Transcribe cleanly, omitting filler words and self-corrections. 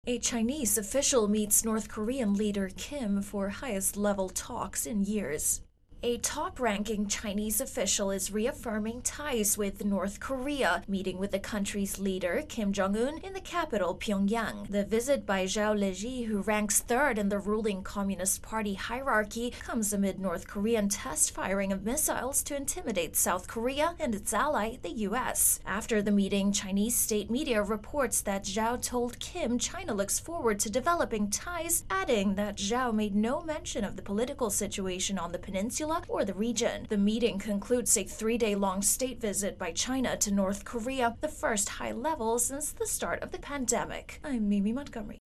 A Chinese official meets North Korean leader Kim for highest-level talks in years. A top-ranking Chinese official is reaffirming ties with North Korea, meeting with the country's leader, Kim Jong-un, in the capital, Pyongyang. The visit by Zhao Leji, who ranks third in the ruling Communist Party hierarchy, comes amid North Korean test firing of missiles to intimidate South Korea and its ally, the U.S. After the meeting, Chinese state media reports that Zhao told Kim China looks forward to developing ties, adding that Zhao made no mention of the political situation on the peninsula or the region. The meeting concludes a 3-day-long state visit by China to North Korea, the first high level since the start of the pandemic. I'm Mimi Montgomery.